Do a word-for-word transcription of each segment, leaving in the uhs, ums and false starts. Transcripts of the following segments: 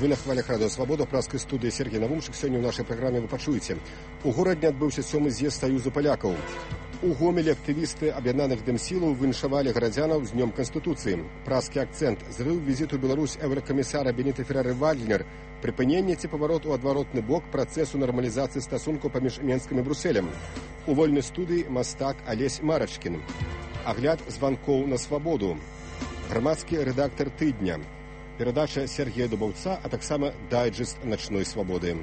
Вы на хвалях радыё Свабода, праскай студыі Сергей Навумчык. Сёння ў нашай праграме вы пачуеце. У горадзе адбыўся сёмы з'езд Саюзу палякаў. У Гомелі актывісты аб'яднаных дэмсілаў віншавалі гарадзянаў з днём Канстытуцыі. Праскі акцэнт, зрыў візіту ў Беларусь еўракамісара Беніта Феррары-Вальднер, прыпыненне ці паварот у адваротны бок працэсу нармалізацыі стасункаў паміж Менскам і Брусэлем. У вольнай студыі мастак Алесь Марачкін. Агляд званкоў на свабоду. Грамадскі рэдактар тыдня. Перадача Сергея Дубаўца, а таксама дайджэст начной свабоды.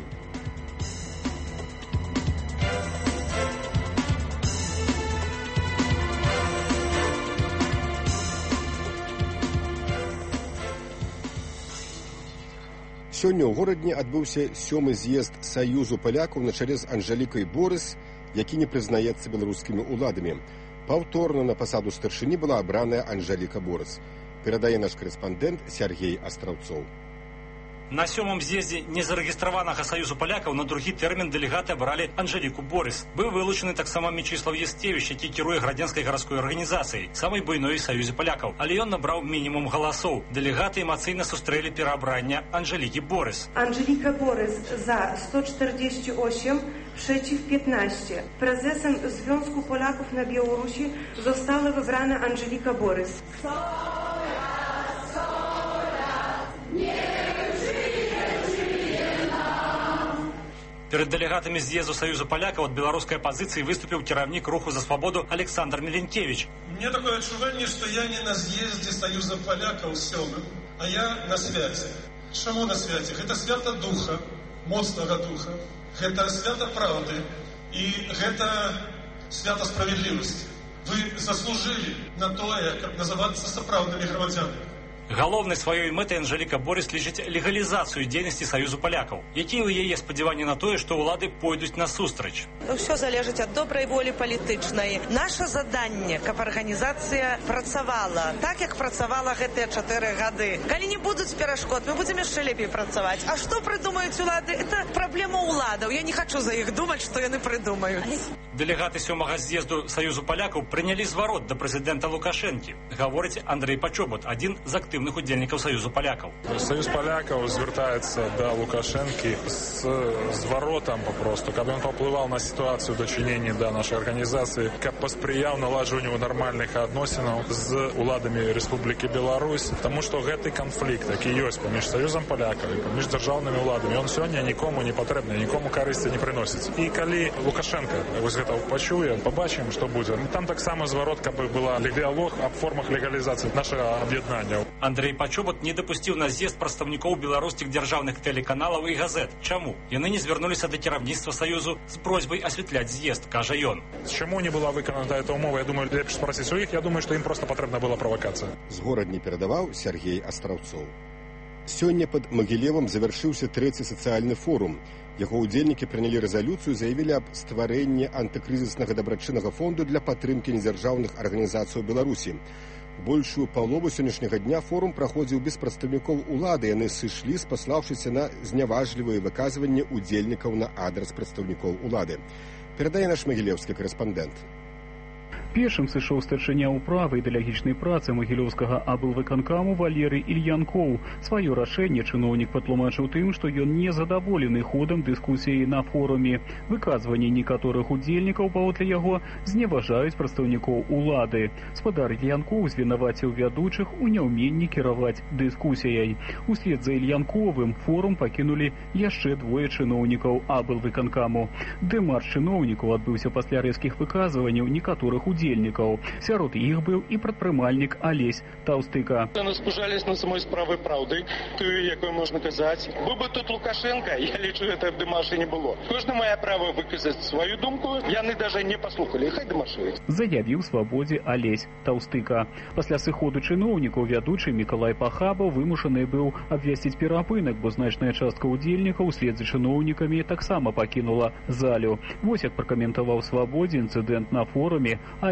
Сёння ў горадні адбыўся сёмы з'езд Саюзу палякаў на чале з Анжэлікай Борыс, які не прызнаецца беларускімі ўладамі. Паўторна на пасаду старшыні была абраная Анжэліка Борыс. Перадае наш корэспандэнт Сергей Астраўцоў. На сёмым з'ездзе незарэгістраванага Саюзу палякаў на другі тэрмін дэлегаты абралі Анжэліку Борыс. Быў вылучаны таксама Мечыслаў Ясцевіч, які кіруе градзянскай гарадской арганізацыяй, самай буйной Саюзе палякаў. Але ён набраў мінімум галасоў. Дэлегаты эмацыйна сустрэлі пераабрання Анжэлікі Борыс. Анжелика Борys za sto czterdzieści osiem, przeciw piętnaście. Prezesem Związku Polaków na Białorusi została wybrana Anżelika Borys. Перед дэлегатамі з'езду Саюзу палякаў ад беларускай апазіцыі выступіў кіраўнік руху за свабоду Александр Міленкевич. Мне такое адчуванне, што я не на з'ездзе Саюза палякаў сёмым, а я на свяце. Чаму на свяце? Гэта свята духа, моцнага духа, гэта свята праўды і гэта свята справядлівасці. Вы заслужылі на тое, каб называцца сапраўднымі грамадзянамі. Галоўнай сваёй мэтай Анжэліка Борыс лічыць легалізацыю дзейнасці Саюзу палякаў. Якія ў яе спадзяванні на тое, што ўлады пойдуць насустрач? Усё залежыць ад добрай волі палітычнай. Наша заданне, каб арганізацыя працавала так, як працавала гэтыя чатыры гады. Калі не будуць перашкод, мы будзем яшчэ лепей працаваць. А што прыдумаюць улады? Это праблема ўладаў. Я не хачу за іх думаць, што яны прыдумаюць. Дэлегаты сёмага з'езду Саюзу палякаў прынялі зварот да прэзідэнта Лукашэнкі, гаворыць Андрэй Пачобут, адзін з актыўных удзельнікаў Саюзу палякаў. Саюз палякаў звяртаецца да Лукашэнкі з зваротам папросту, каб ён паўплываў на сітуацыю дачынення да нашай арганізацыі, каб паспрыяў наладжванню нармальных адносінаў з уладамі Рэспублікі Беларусь, таму што гэты канфлікт, які ёсць паміж Саюзам палякаў і паміж дзяржаўнымі ўладамі, ён сёння нікому не патрэбны, нікому карысці не прыносіць. І калі Лукашенко вось гэта пачуе, пабачым, што будзе. Там таксама зварот, каб была дыялог аб формах легалізацыі нашага аб'яднання. Андрэй Пачобут не дапусціў на з'езд прадстаўнікоў беларускіх дзяржаўных тэлеканалаў і газет. Чаму? Яны не звярнуліся да кіраўніцтва Саюзу з просьбай асвятляць з'езд, кажа ён. Чаму не была выканана эта умова? Я думаю, лепш спрасіць у іх. Я думаю, што ім проста патрэбна была правакацыя. З горадні перадаваў Сергей Астраўцоў. Сёння пад Магілевам завяршыўся трэці сацыяльны форум. Яго ўдзельнікі прынялі рэзалюцыю, заявілі аб стварэнні антыкрызіснага дабрачыннага фонду для падтрымкі незяржаўных арганізацый у Беларусі. Большую палову сённяшняга дня форум праходзіў без прадстаўнікоў улады. Яны сышлі, спаслаўшыся на зняважлівыя выказванні ўдзельнікаў на адрас прадстаўнікоў улады. Перадае наш магілеўскі корэспандэнт. Першым сышоў старшыня ўправы ідэалагічнай працы магілёўскага аблвыканкаму Валерый Ільянкоў. Сваё рашэнне чыноўнік патлумачыў тым, што ён не задаволены ходам дыскусіі на форуме. Выказванні некаторых удзельнікаў, паводле яго, зневажаюць прадстаўнікоў улады. Спадар Ільянкоў звінаваціў вядучых у няўменні кіраваць дыскусіяй. Услед за Ільянковым форум пакінулі яшчэ двое чыноўнікаў аблвыканкаму. Дэмарш чыноўнікаў адбыўся пасля рэзкіх выказванняў некаторых удзельнікаў. Сярод іх быў і прадпрымальнік Алесь Таўстыка. Яны спужались на самой справы праўды, тую, якую можна казаць. Быў бы тут Лукашенко, я лічу, гэта в дэмаршы не было. Кожны мае права выказаць сваю думку, яны даже не паслухалі, хай дэмаршуюць. Заявіў свабодзе Алесь Таўстыка. Пасля сыходу чыноўнікаў вядучы Мікалай Пахабаў вымушаны быў абвясціць перапынак, бо значная частка удзельнікаў услед за чыноўнікамі таксама пакінула залю. Вось як пракаментаваў свабодзе інцыдэнт на форуме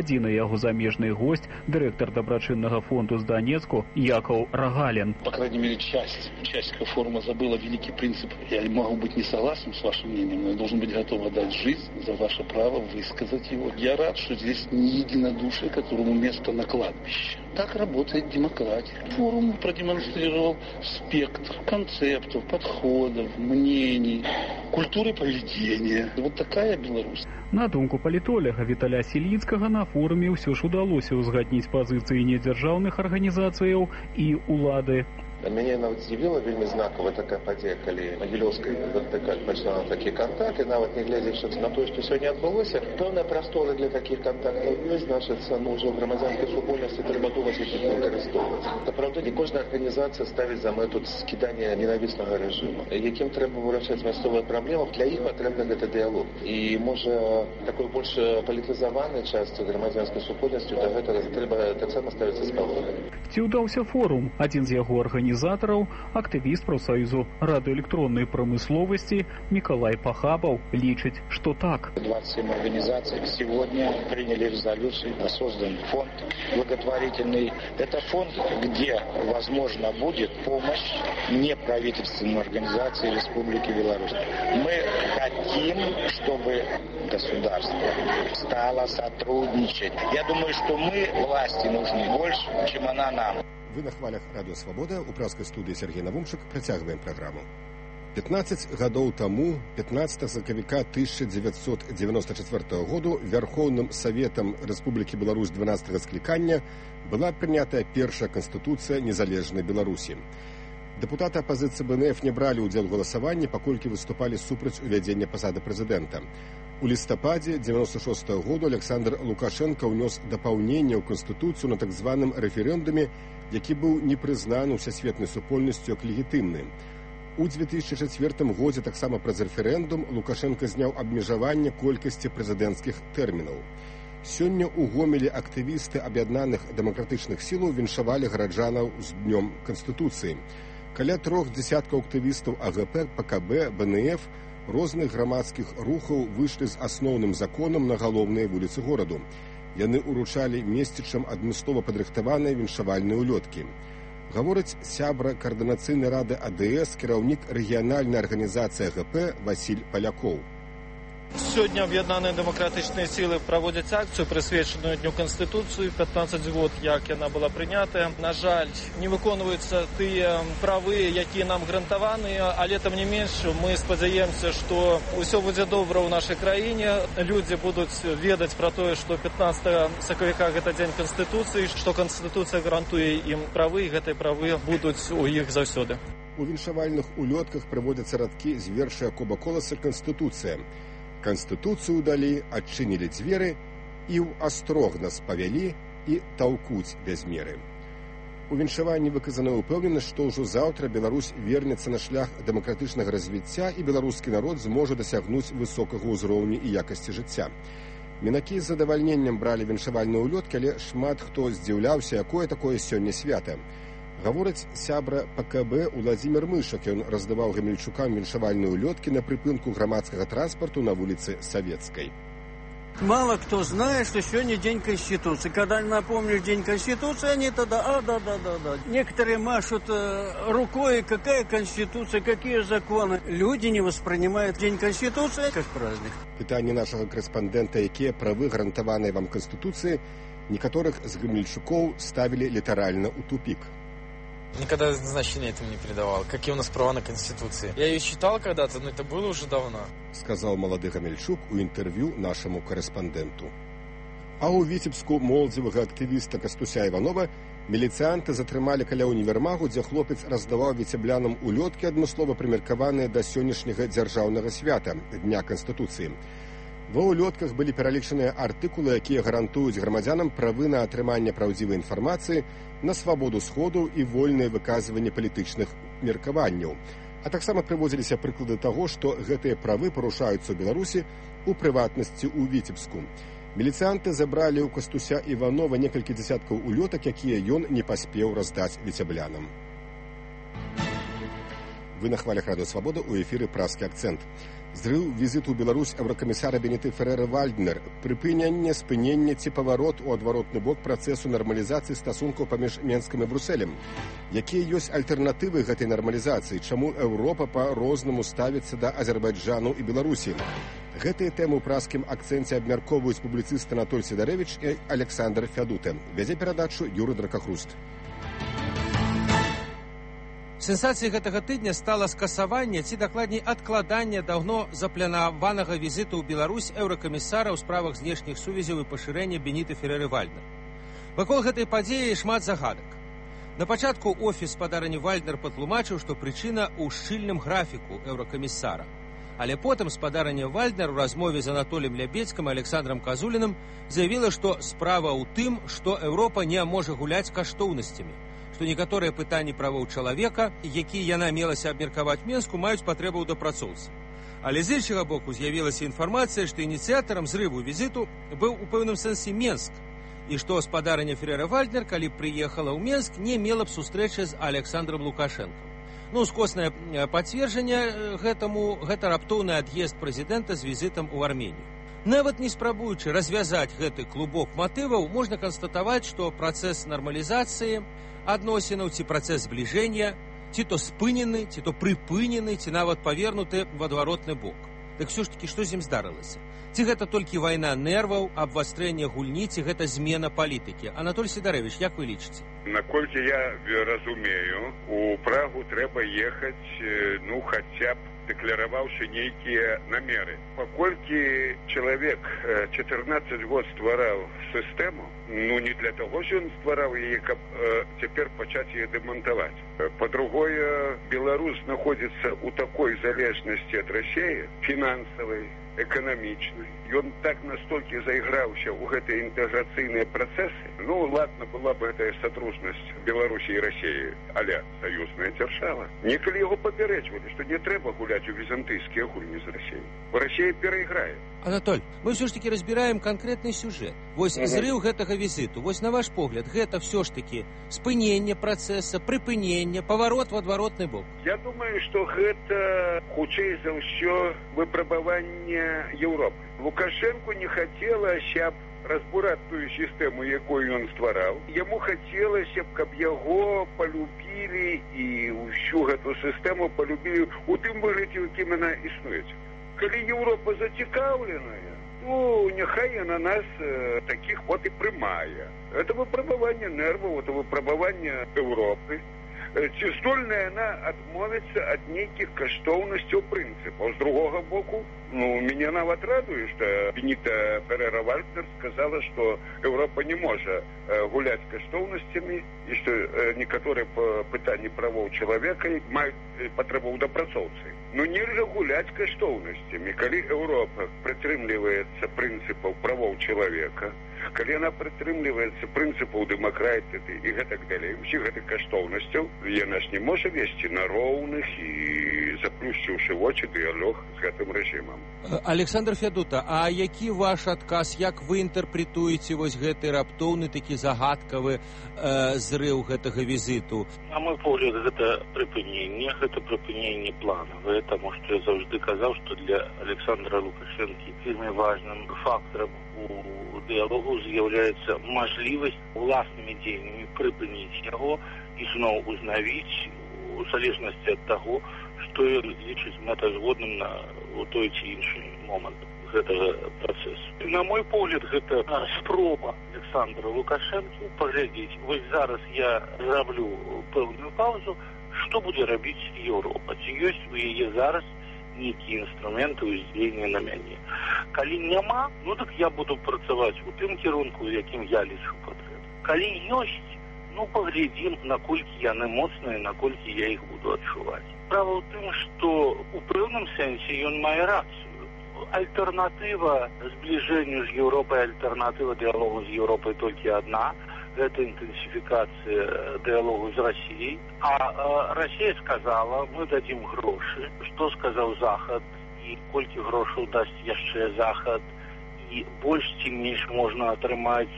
Адзіны яго замежны госць, дырэктар дабрачыннага фонду з Донецку Яков Рогалин. По крайней мере, часть участников форума забыла великий принцип. Я могу быть не согласен с вашим мнением, но я должен быть готов отдать жизнь за ваше право высказать его. Я рад, что здесь не единодушие, которому место на кладбище. Так работает демократия. Форум продемонстрировал спектр концептов, подходов, мнений, культуры поведения. Вот такая Беларусь. На думку палітолага Віталя Селіцкага, на форуме ўсё ж удалося ўзгадніць пазіцыі недзяржаўных арганізацыяў і улады. Мяне нават здзівіла вельмі знакавая такая падзея, калі Магілёўская вертыкаль пайшла на такі кантакт, і нават не глядзячы на тое, што сёння адбылося, пэўныя прасторы для такіх кантактаў ёсць, значыцца, ну, ўжо грамадзянскай супольнасці трэба думаць, як іх выкарыстоўваць. Напраўду, не кожная арганізацыя ставіць за мэту скідання ненавіснага рэжыму, якім трэба вырашаць мясцовыя праблемы, для іх патрэбны гэты дыялог. І, можа, такой больш палітызаванай частцы грамадзянскай супольнасці да гэтага трэба таксама ставіцца з павагай. Ці ўдаўся форум? Адзін з яго арганізацый Организаторов, активист профсоюзу радиоэлектронной промысловости Николай Пахабов личит, что так. двадцать семь организаций сегодня приняли резолюцию, создан фонд благотворительный. Это фонд, где, возможно, будет помощь неправительственным организациям Республики Беларусь. Мы хотим, чтобы государство стало сотрудничать. Я думаю, что мы, власти, нужны больше, чем она нам. Вы на хвалях Радио Свобода, у пражской студии Сергей Навумчик, працягваем программу. пятнадцать гадоў таму, пятнадцатага сакавіка тысяча девятьсот девяносто четвёртого году, Верховным Советом Республики Беларусь дванадцатага склікання была прынятая першая Конституция незалежнай Беларусі. Депутаты оппозиции Бэ Эн Эф не брали удел в голосовании, паколькі выступали супраць увядзення пасады прэзідэнта. У лістападзе девяносто шестого году Александр Лукашенко ўнёс дапаўненне ў Конституцию на так званым рэферэндуме, які быў не прызнаны ўсесветнай супольнасцю як легітымны. У две тысячи четвёртым годзе таксама праз рэферэндум Лукашенко зняў абмежаванне колькасці прэзідэнцкіх тэрмінаў. Сёння ў Гомелі актывісты аб'яднаных дэмакратычных сілаў віншавалі гараджанаў з днём Канстытуцыі. Каля трох дзясяткаў актывістаў А Гэ Пэ, Пэ Ка Бэ, Бэ Эн Эф розных грамадскіх рухаў выйшлі з асноўным законам на галоўныя вуліцы гораду. Яны ўручалі месцічам адмыслова падрыхтаваныя віншавальныя ўлёткі. Гаворыць сябра каардынацыйнай рады А Дэ Эс, кіраўнік рэгіянальнай арганізацыі А Гэ Пэ Васіль Палякоў. Сегодня объединенные демократичные силы проводят акцию, присвяченную Дню Конституции. пятнадцать год, як она была принята. На жаль, не виконуються ті прави, які нам гарантовані, але тим не менш, ми сподіваємося, що усе буде добре у нашій країні. Люди будуть ведати про те, що пятнадцатого сакавіка – це День Конституції, що Конституція гарантує їм прави, і ці прави будуть у їх завсюди. У віншавальных улётках прыводзяцца радкі з верша Якоба Коласа «Конституцыя». Конституцию дали, адчынілі дзверы, і ў астрог нас павялі, і таўкуць без меры. У віншаванні выказана ўпэўненасць, што ўжо заўтра Беларусь вернецца на шлях дэмакратычнага развіцця і беларускі народ зможа дасягнуць высокага ўзроўню і якасці жыцця. Мінакі з задавальненнем бралі віншавальныя ўлёткі, але шмат хто здзіўляўся, якое такое сёння свята. Гаворыць сябра Пэ Ка Бэ Уладзімір Мышак. Ён раздаваў гамельчукам віншавальныя ўлёткі на прыпынку грамадскага транспарту на вуліцы Советской. Мало кто знает, что сегодня День Конституции. Когда напомнишь День Конституции, они тогда, а, да, да, да, да. Некоторые машут э, рукой, какая Конституция, какие законы. Люди не воспринимают День Конституции как праздник. Пытанне нашага корэспандэнта, якія правы гарантаваныя вам Конституцыі, некаторых з гамельчукоў ставілі літаральна ў тупик. Никогда значения этому не придавал. Какие у нас права на Конституции? Я ее читал когда-то, но это было уже давно. Сказал молодой Гамельчук у интервью нашему корреспонденту. А у Витебску моладзевага актывіста Кастуся Иванова міліцыянты затрымалі каля універмагу, дзе хлопец раздаваў віцеблянам улёткі, адмыслова прымеркаваныя да сённяшняга дзяржаўнага свята Дня Конституцыі. Ва ўлётках былі пералічаныя артыкулы, якія гарантуюць грамадзянам правы на атрыманне праўдзівай інфармацыі, на свабоду сходу і вольнае выказванне палітычных меркаванняў. А таксама прыводзіліся прыклады таго, што гэтыя правы парушаюцца ў Беларусі, у прыватнасці ў Віцебску. Міліцыянты забралі ў Кастуся Іванова некалькі дзясяткаў улётак, якія ён не паспеў раздаць віцеблянам. Вы на хвалях Радио Свобода, у эфіры «Пражскі акцент». Зрыў візіту ў Беларусь еўракамісара Беніты Ферера-Вальднер, прыпынянне, спыненне ці паварот у адваротны бок працэсу нармалізацыі стасункаў паміж Менскам і Брусэлем. Якія ёсць альтэрнатывы гэтай нармалізацыі? Чаму Еўропа па-рознаму ставіцца да Азербайджану і Беларусі? Гэтыя тэмы ў пражскім акцэнце абмяркоўваюць публіцыст Анатоль Сідарэвіч і Александр Фядута. Вядзе перадачу Юры Дракахруст. Сенсацыяй гэтага тыдня стала скасаванне ці дакладней адкладанне даўно запланаванага візіту ў Беларусь еўракамісара ў справах знешніх сувязяў і пашырэння Беніты Ферера-Вальднер. Вакол гэтай падзеі шмат загадак. На пачатку офіс спадарні Вальднер патлумачыў, што прычына ў шчыльным графіку еўракамісара. Але потым спадарня Вальднер у размове з Анатолем Лябедзькім і Александром Казуліным заявіла, што справа ў тым, што Еўропа не можа гуляць каштоўнасцямі, што некаторыя пытанні правоў чалавека, якія яна мелася абмеркаваць Менску, маюць патрэбу ў дапрацоўцы. Але з іншага боку з'явілася інфармацыя, што ініцыятарам зрыву візіту быў у пэўным сэнсе Менск, і што спадарня Ферера-Вальднер, калі прыехала ў Менск, не мела б сустрэчы з Александром Лукашэнкам. Ну, скоснае пацверджанне гэтаму гэта раптоўны ад'езд прэзідэнта з візітам у Арменію. Нават не спрабуючы развязаць гэты клубок матываў, можна канстатаваць, што працэс нармалізацыі адносінаў ці працэс збліжэння ці то спынены, ці то прыпынены, ці нават павернуты в адваротны бок. Дык ўсё ж такі, што з ім здарылася? Ці гэта толькі вайна нерваў, абвастрэнне гульні, ці гэта змена палітыкі? Анатоль Сідарэвіч, як вы лічыце? Наколькі я разумею, у Прагу трэба ехаць, ну, хаця б дэклараваўшы нейкія намеры. Паколькі чалавек чатырнаццаць год ствараў сістэму, ну, не для таго, що ён ствараў яе, каб э, цяпер пачаць яе дэмантаваць. Па-другое, Беларусь знаходзіцца ў такой залежнасці ад Расіі, фінансавай, эканамічнай. Ён так настолькі зайграўся ў гэтыя інтэграцыйныя працэсы. Ну, ладно, была б гэтая садружнасць Беларусі і Расіі, але саюзная дзяржава. Некалі яго папярэджвалі, што не трэба гуляць у візантыйскія гульні з Расіяй. Расія перайграе. Анатоль, мы ўсё ж такі разбіраем канкрэтны сюжэт. Вось ага. Зрыў гэтага візіту. Вось на ваш погляд, гэта ўсё ж такі спыненне працэса, прыпыненне, паварот в адваротны бок. Я думаю, што гэта хутчэй за ўсё выпрабаванне Еўропы. Лукашенко не хацелася б разбураць тую сістэму, якую ён ствараў. Яму хацелася б, каб яго палюбілі і ўсю гэту сістэму палюбілі у тым выглядзе, якім яна існуе. Калі Еўропа зацікаўленая, ну, няхай яна нас э, такіх вот і прымае. Это выпрабаванне нерваў, это выпрабаванне Еўропы. Ці здольная яна адмовіцца ад нейкіх каштоўнасцяў прынцыпаў. З другога боку, ну, мяне нават радуе, што Беніта Ферера-Вальднер сказала, што Еўропа не можа э, гуляць каштоўнасцямі і што э, некаторыя пытанні правоў чалавека маюць патрэбу ў дапрацоўцы. Ну, нельга гуляць каштоўнасцямі. Калі Еўропа прытрымліваецца прынцыпаў правоў чалавека, калі яна прытрымліваецца прынцыпаў дэмакратыі і гэтак далей, усіх гэтых каштоўнасцяў, яна ж не можа весці на роўных і заплюшчыўшы вочы дыялог з гэтым рэжымам. Александр Фядута, а які ваш адказ, як вы інтэрпрэтуеце вось гэты раптоўны такі загадкавы э, зрыў гэтага візіту? На мой погляд, гэта прыпыненне, гэта прыпыненне планавае, таму што я заўжды казаў, што для Александра Лукашэнкі вельмі важным фактарам у дыялогу з'яўляецца мажлівасць уласнымі дзеяннямі прыпыніць яго і зноў узнавіць у залежнасці ад таго, што ён лічыць мэтазгодным на у той ці іншы момант гэтага працэсу. На мой погляд, гэта спроба Александра Лукашэнкі паглядзець. Вось зараз я зраблю пэўную паузу, што будзе рабіць Еўропа. Ці ёсць у яе зараз нейкія інструменты ўздзеяння на мяне. Калі няма, ну так я буду працаваць у тым кірунку, якім я лічу патрэбным. Калі ёсць, ну паглядзім, наколькі яны моцныя, наколькі я іх буду адчуваць. Справа ў тым, што у пэўным сэнсе ён мае рацыю. Альтэрнатыва збліжэнню з Еўропай, альтэрнатыва дыялогу з Еўропай толькі адна. Гэта інтэнсіфікацыя дыялогу з Расіяй. А э, Расія сказала, мы дадзім грошы. Што сказаў Захад і колькі грошаў дасць яшчэ Захад, і больш ці менш можна атрымаць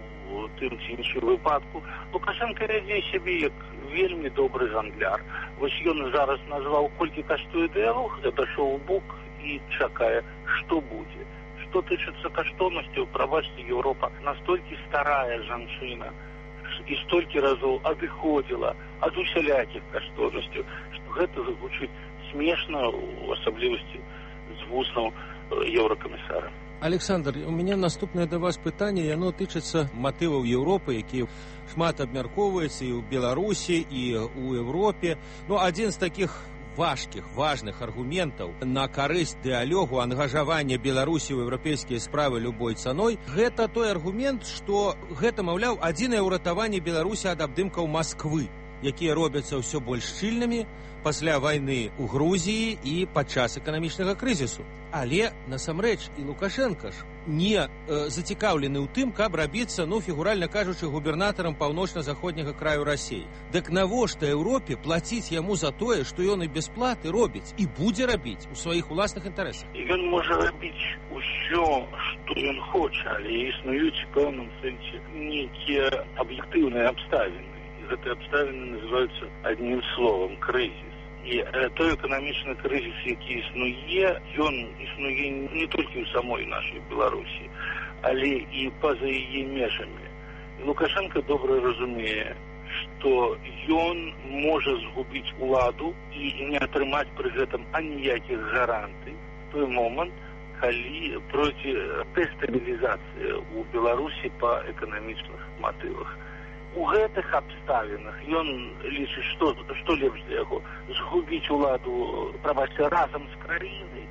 у тым ці іншым выпадку. Лукашенко вядзе сябе як вельмі добры гандляр. Вось ён зараз назваў, колькі каштуе дыялог, адышоў у бок і чакае, што будзе. Што тычыцца каштоўнасцяў, прабачце, Еўропа настолькі старая жанчына і столькі разоў адыходзіла ад усялякіх каштоўнасцяў, што гэта гучыць смешна, у асаблівасці з вуснаў еўракамісара. Александр, у меня наступнае да вас пытанне, яно тычыцца матываў Еўропы, якія шмат абмяркоўваецца і ў Беларусі, і ў Еўропе. Ну, адзін з такіх важкіх, важных аргументаў на карысць дыалогу ангажавання Беларусі ў еўрапейскія справы любой цаной, гэта той аргумент, што гэта, маўляў, адзінае ўратаванне Беларусі ад абдымкаў Масквы, якія робяцца ўсё больш шчыльнымі пасля вайны ў Грузіі і падчас эканамічнага крызісу. Але, насамрэч, і Лукашенка ж не э, зацікаўлены ў тым, каб рабіцца, ну, фігуральна кажучы, губернатарам паўночна-заходняга краю Расіі. Дык навошта Еўропе плаціць яму за тое, што ён і без платы робіць, і будзе рабіць у сваіх уласных інтарэсах? Ён можа рабіць усё, што ён хоча, але існуюць у пэўным сэнсе нейкія аб'ектыўныя абставіны. І гэтыя абставіны называюцца адным словам крызіс. І э, той эканамічны крызіс, які існуе, ён існуе не толькі ў самой нашай Беларусі, але і па-за яе межамі. І Лукашенко добра разумее, што ён можа згубіць уладу і не атрымаць пры гэтым аніякіх гарантый той момант, калі пройдзе дэстабілізацыя ў Беларусі па эканамічных матывах. У гэтых абставінах ён лічыць, што, што лепш для яго згубіць уладу, прабачце, разам з краінай,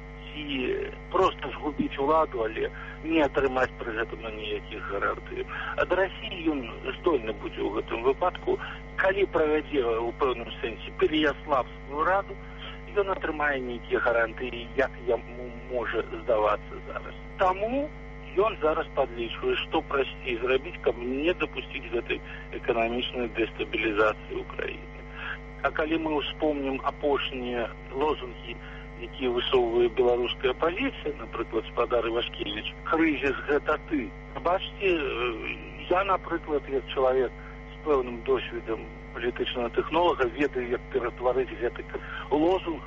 ці проста згубіць уладу, але не атрымаць пры гэтым ніякіх гарантый. Ад Расіі ён здольны будзе ў гэтым выпадку, калі правядзе ў пэўным сэнсе пераяславскую раду, ён атрымае нейкія гарантыі, як яму можа здавацца зараз. Таму ён зараз падлічвае, што прасцей зрабіць, каб не дапусціць гэтай эканамічнай дэстабілізацыі ўкраіны. А калі мы ўспомнім апошнія лозунгі, якія высоўвае беларуская апазіцыя, напрыклад, спадар Івашкевіч, крызіс гэта ты. Бачце, я, напрыклад, як чалавек з пэўным досведам палітычнага тэхнолага, ведаю, як ператварыць гэты лозунг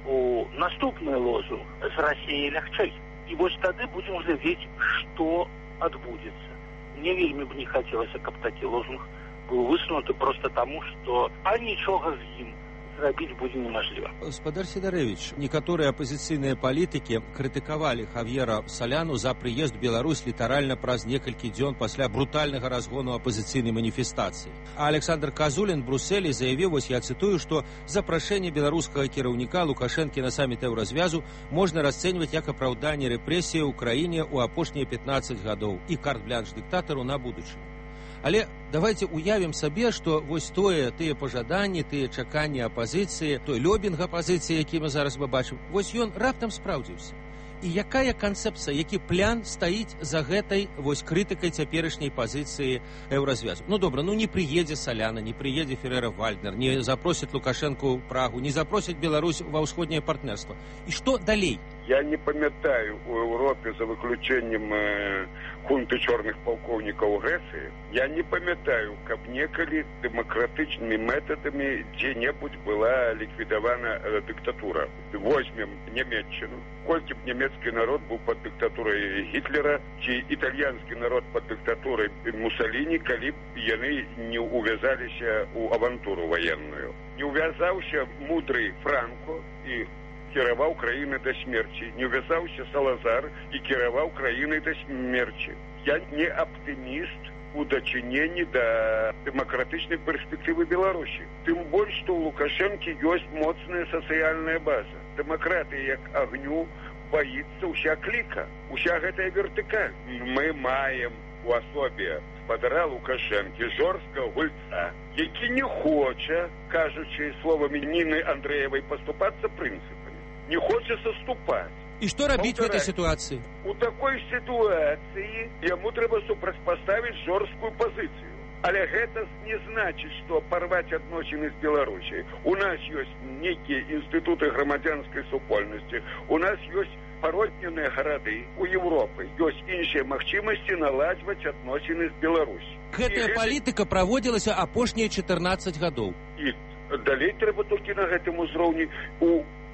у наступны лозунг з Расіяй лягчэй. І вось тады будзем глядзець, што адбудзецца. Мне вельмі б не хацелася, каб такі лозунг быў высунуты проста таму, што а нічога з ім зрабіць будзе немажліва. Спадар Сідарэвіч, некаторыя апазіцыйныя палітыкі крытыкавалі Хавьера Саляну за прыезд Беларусь літаральна праз некалькі дзён пасля брутальнага разгону апазіцыйнай маніфестацыі. А Александр Казулін Брусэлі заявіў, вось я цытую, што запрашэнне беларускага кіраўніка Лукашэнкі на саміт еўразвязу можна расцэньваць як апраўданне рэпрэсіі ў краіне ў апошнія пятнаццаць гадоў і карт-блянш дыктатару на будучыню. Але давайте уявім сабе, што вось тое, тыя пажаданні, тыя чаканні апазіцыі, той лёбінг апазіцыі, які мы зараз бачым, вось ён раптам спраўдзіўся. І якая канцэпцыя, які план стаіць за гэтай вось крытыкай цяперашняй пазіцыі еўразвязу? Ну добра, ну не прыедзе Саляна, не прыедзе Ферера-Вальднер, не запросіць Лукашэнку ў Прагу, не запросіць Беларусь ва ўсходняе партнерства. І што далей? Я не памятаю у Еўропе, за выключэннем э, хунты чорных палкоўнікаў Грэцыі, я не памятаю, каб некалі дэмакратычнымі метадамі дзе-небудзь была ліквідавана э, дыктатура. Возьмем Нямецчыну. Колькі б нямецкі народ быў пад дыктатурай Гітлера, ці італьянскі народ пад дыктатурай Мусаліні, калі б яны не увязаліся ў авантуру ваенную. Не увязаўся мудры Франко і кіраваў краінай да смерці. Не ўвязаўся Салазар і кіраваў краінай да смерці. Я не аптыміст у дачыненні да дэмакратычнай перспектывы Беларусі. Тым больш, што ў Лукашэнкі ёсць моцная сацыяльная база. Дэмакратыя як агню баіцца ўся кліка, уся гэтая вертыкаль. Мы маем у асобе спадара Лукашэнкі жорсткага гульца, які не хоча, кажучы словамі Ніны Андрэевай, паступацца прынцыпамі. Не хоча саступаць. І што рабіць в этой сітуацыі? У такой сітуацыі яму трэба супрацьпаставіць жорсткую пазіцыю. Але гэта не значыць, што парваць адносіны з Беларусяй. У нас ёсць нейкія інстытуты грамадзянскай супольнасці, у нас ёсць пародненыя гарады у Еўропы, ёсць іншыя магчымасці наладжваць адносіны з Беларусі. Гэтая гэта... палітыка праводзілася апошнія чатырнаццаць гадоў. І далей трэба толькі на гэтым узроўні у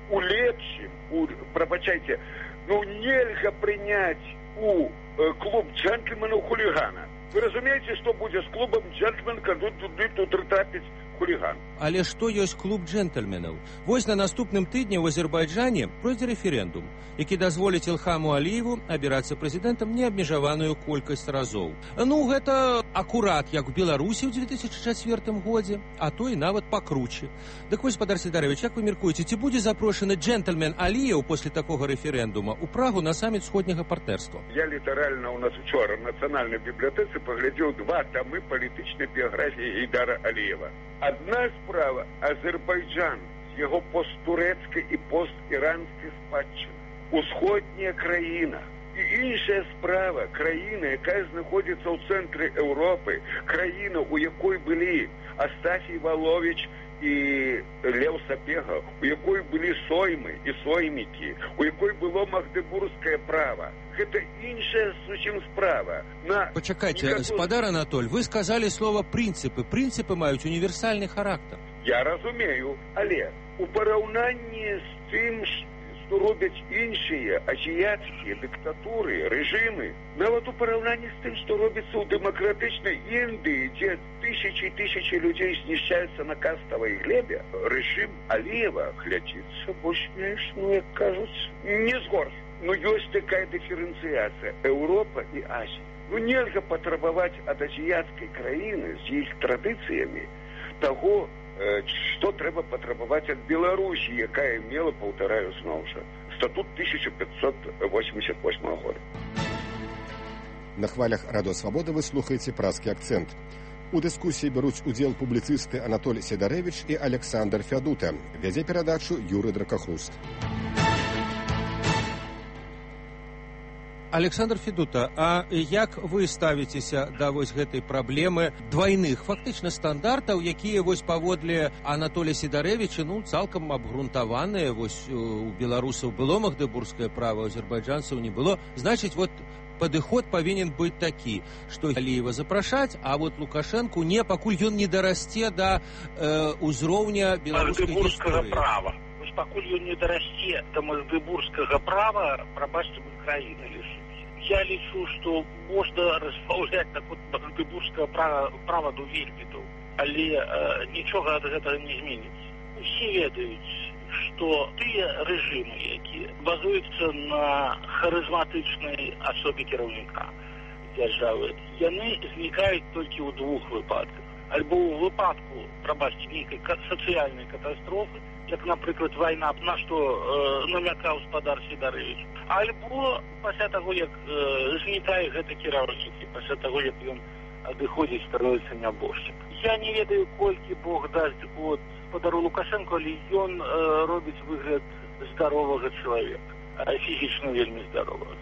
у лепшым, у, прабачайце, ну нельга прыняць у э, клуб джентльменаў хулігана. Вы разумееце, што будзе з клубам джентльмен, калі туды тут трапіць хуліган? Але што ёсць клуб джентльменаў? Вось на наступным тыдні ў Азербайджане пройдзе рэферэндум, які дазволіць Ілхаму Аліеву абірацца прэзідэнтам неабмежаваную колькасць разоў. Ну, гэта акурат, як у Беларусі ў две тысячы чацвёртым годзе, а то і нават пакруче. Дык вось, спадар Сідарович, як вы мяркуеце, ці будзе запрошаны джентльмен Аліев после такога рэферэндума ў Прагу на саміт сходняга партнерства? Я літаральна у нас учора в Нацыянальнай бібліятэцы паглядзеў два тамы палітычнай біяграфіі Гейдара Аліева. Адна справа Азербайджан з яго посттурэцкай і постіранскай спадчыны, усходняя краіна. І іншая справа краіна, якая знаходзіцца ў цэнтры Еўропы, краіна, у якой былі Астафій Валовіч і Леў Сапега, у якой былі соймы і соймікі, у якой было магдебургскае права. Гэта іншая зусім справа. На Пачакайце, никакой... спадар Анатоль, вы сказалі слова прынцыпы. Прынцыпы маюць універсальны характар. Я разумею, але у параўнанні з тым, што робяць іншыя азіяцкія дыктатуры, рэжымы, нават у параўнанні з тым, што робіцца ў дэмакратычнай Індыі, дзе тысячы і тысячы людзей знішчаюцца на каставай глебе, рэжым Аліева глядзіцца больш менш, ну, як кажуць, не згорш. Ну, ёсць такая дыферэнцыяцыя Еўропа і Азія. Ну, нельга патрабаваць ад азіяцкай краіны з іх традыцыямі таго, што трэба патрабаваць ад Беларусі, якая мела, паўтараю зноў жа, статут тысяча пятьсот восемьдесят восьмого года. На хвалях Радио Свобода вы слухаеце празкі акцэнт. У дыскусіі бяруць удзел публіцысты Анатоль Сідарэвіч і Александр Фядута. Вядзе перадачу Юры Дракахруст. Александр Федута, а як вы ставіцеся да вось гэтай праблемы двайных фактычна стандартаў, якія вось паводле Анатолія Сідарэвіча, ну, цалкам абгрунтаваныя, вось у беларусаў было магдебургскае права, у азербайджанцаў не было. Значыць, вот падыход павінен быць такі, што Аліева запрашаць, а вот Лукашэнку не, пакуль ён не дарасце да э, узроўня беларускай гісторыі. Права. Пакуль ён не дарасце да магдебургскага права, прабачце, мы краіны лишимся. Я лічу, што можна разбаўляць так вот магдебургскае права, права до вельмі доўга, але э, нічога ад гэтага не зменіцца. Усе ведаюць, што тыя рэжымы, якія базуюцца на харызматычнай асобе кіраўніка дзяржавы, яны знікаюць толькі ў двух выпадках. Альбо ў выпадку, прабачце, нейкай сацыяльнай катастрофы, як, напрыклад, вайна, на што э, намякаў спадар Сідарэвіч, альбо пасля таго, як э, знікае гэта кіраўнік, пасля таго, як ён адыходзіць, становіцца нябожчык. Я не ведаю, колькі Бог дасць от спадару Лукашэнку, але ён э, робіць выгляд здаровага чалавека, фізічна вельмі здаровага.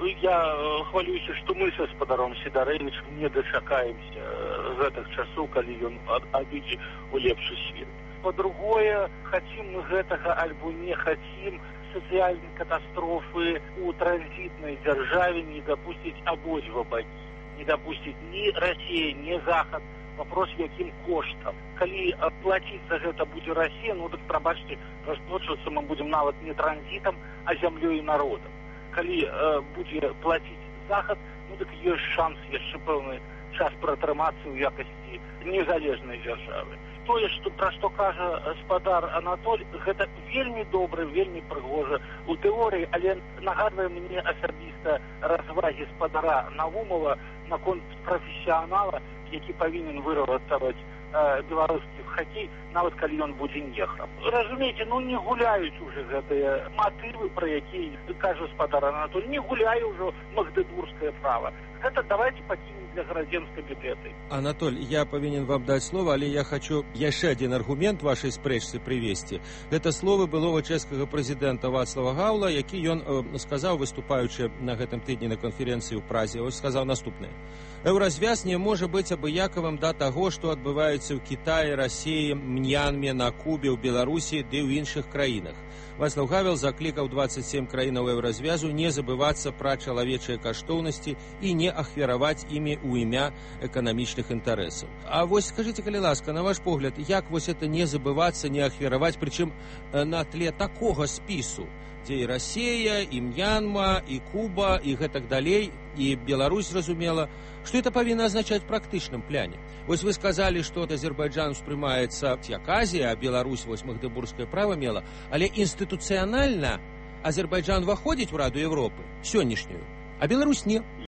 Я э, хвалююся, што мы са спадаром Сідарэвічам не дачакаемся э, гэтых часоў, калі ён адыдзе ў лепшы свет. По-другое, хотим мы гэтага альбо не хотим, сацыяльнай катастрофы у транзітнай дзяржаве не дапусціць абодва бакі. Не дапусціць ні Расія, ні Захад. Вопрос, якім коштам. Калі плаціць за гэта будзе Расія, ну так, прабачце, расплачвацца мы будзем нават не транзітам, а зямлёй і народам. Калі э, будзе плаціць Захад, ну так ёсць шанс яшчэ пэўны час пратрымацца ў якасці незалежнай дзяржавы. Тое, што, пра што кажа спадар Анатоль, гэта вельмі добра, вельмі прыгожа у тэорыі, але нагадвае мне асабіста развагі спадара Навумова наконт прафесіянала, які павінен выратаваць э, беларускі хакей, нават калі ён будзе неграм. Разумееце, ну не гуляюць уже гэтыя матывы, пра якія кажа спадар Анатоль, не гуляе ўжо магдебургскае права. Гэта давайте пакінем для гарадзенскай бібліятэкі. Анатоль, я павінен вам даць слова, але я хочу яшчэ адзін аргумент вашай спрэчцы прывесці. Гэта словы былога чэшскага прэзідэнта Вацлава Гаўла, які ён э, сказаў, выступаючы на гэтым тыдні на канферэнцыі ў Празе, ось сказаў наступнае. Еўразвяз не можа быць абыякавым да таго, што адбываецца ў Кітаі, Расіі, Мьянме, на Кубе, ў Беларусі ды ў іншых краінах. Вацлаў Гавел заклікаў дваццаць сем краінаў еўразвязу не забывацца пра чалавечыя каштоўнасці і не ахвяраваць імі ў імя эканамічных інтарэсаў. А вось скажыце, калі ласка, на ваш погляд, як вось это не забывацца, не ахвяраваць, прычым на тле такога спісу, дзе і Расія, і Мьянма, і Куба, і гэтак далей, і Беларусь, зразумела, што это павінна азначаць в практычным пляне. Вось вы сказалі, што Азербайджан успрымаецца як Азія, а Беларусь вось магдебургскае права мела, але інстытуцыянальна Азербайджан уваходзіць у Раду Европы сённяшнюю, а Беларусь не.